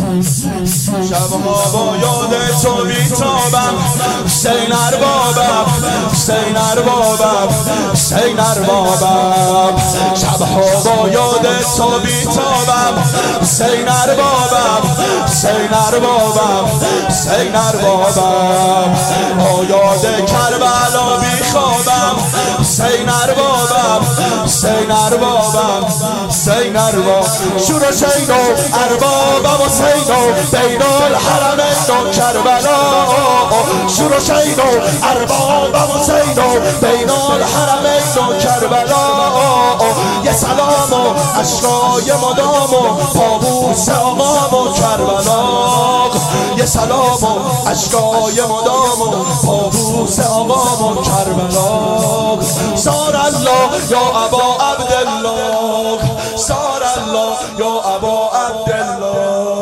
شبها با یاد تو بیتابم حسین اربابم حسین اربابم حسین اربابم شبها با یاد تو بیتابم حسین اربابم حسین اربابم حسین اربابم با یاد کربلا بیخوابم حسین اربابم حسین اربابم حسین اربابم شور حسین و اربابم حسین و بین الحرمین و کربلا شور حسین و اربابم حسین و بین الحرمین و کربلا یه سلام و عشقای مدام و پابوس آقام و کربلا یه سلام و عشقای مدام و پابوس آقام و کربلا سار الله یا ابا عبدالله سار الله یا ابا عبدالله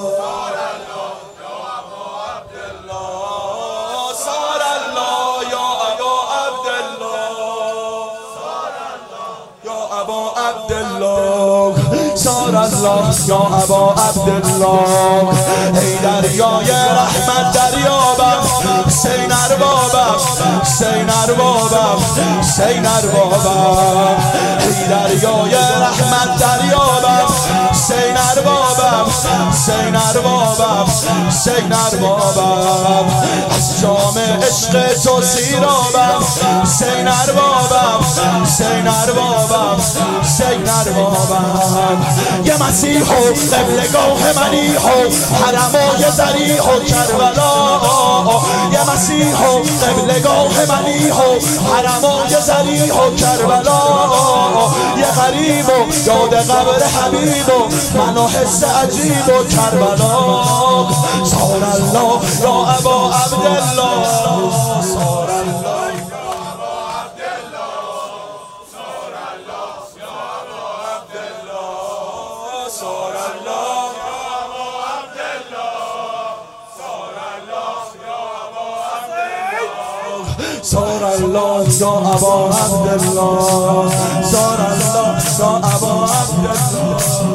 سار الله یا ابا عبدالله یا ابا عبدالله سار الله یا ابا عبدالله ای دریای رحمت دریابم حسین اربابم حسین اربابم حسین اربابم ای دریای رحمت دریابم حسین اربابم حسین اربابم حسین اربابم از جام عشق تو سیرابم حسین اربابم حسین اربابم حسین اربابم یه مسیح و قبلگاه منیح و حرمای ذریح و کربلا یه مسیح و قبلگاه منیح و حرمای ذریح و کربلا یه غریب و یاد قبر حبیب و من و حس عجیب و کربلا سار الله یا ابا عبدالله سار الله سار الله یا ابا عبدالله سار الله یا ابا عبدالله